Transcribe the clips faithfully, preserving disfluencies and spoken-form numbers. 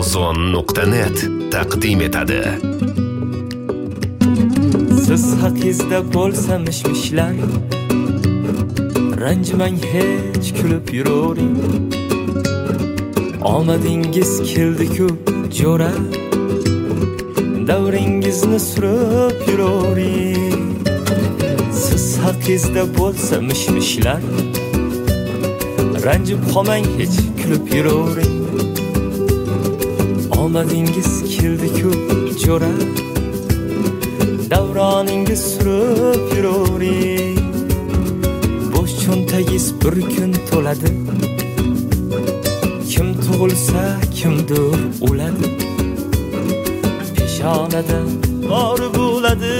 ozon nuqta net taqdim etadi. Siz haqingizda bo'lsa mishmishlar, ranjimang hech kulib yuravering. Omadingiz keldi-ku jo'ra, davringizni surib yuravering. Siz haqingizda bo'lsa mishmishlar, ranjib qolmang hech kulib yuravering. Omadingiz keldi-ku jo'ra, davroningiz surib yuravering. Bo'sh cho'ntagingiz bir kun to'ladi, kim tug'ilsa kimdir o'ladi. Peshonada bor bo'ladi,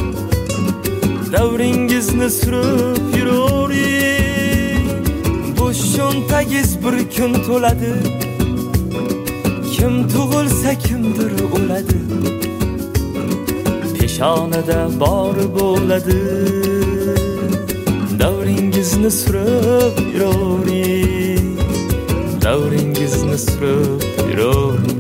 davringizni surib yuravering. Bo'sh cho'ntagingiz bir kun to'ladi, kim tug'ilsa kimdir o'ladi. Peshonada bor bo'ladi, davringizni surib yuravering. Davringizni surib yuravering.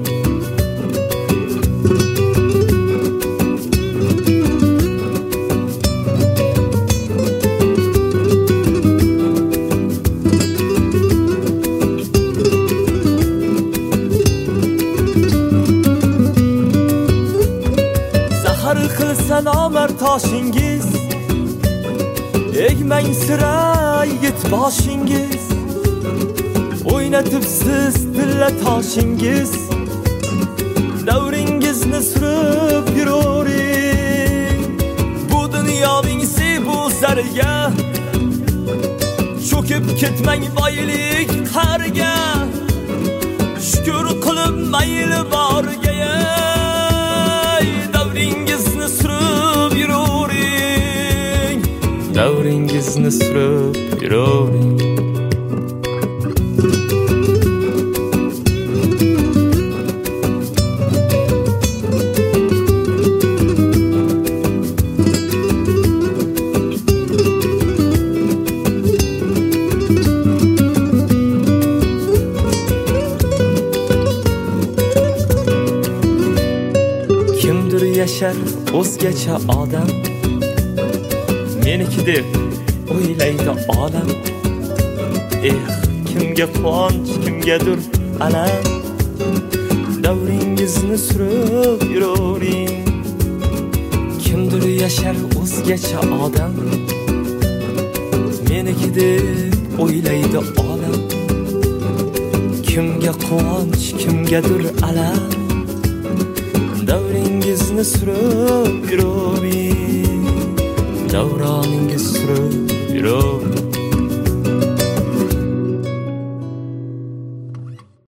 Zahar qilsa nomard toshingiz, egmang sira yigit boshingiz. O'ynatibsiz tilla toshingiz, davringizni surib yuravering. Bu dunyoning bu zariga, cho'kib ketmang boylik qarga. Shukr qilib mayli borga, davringizni surib yuravering. Davringizni surib yuravering. Kimdir yashar o'zgacha odam, meniki deb o'ylaydi olam. Eh, kimga quvonch, kimgadir alam, davringizni surib yuravering. Kimdir yashar o'zgacha odam, meniki deb o'ylaydi olam. Kimga quvonch, kimgadir alam, davringizni surib yuravering. Davroningiz surib yuravering.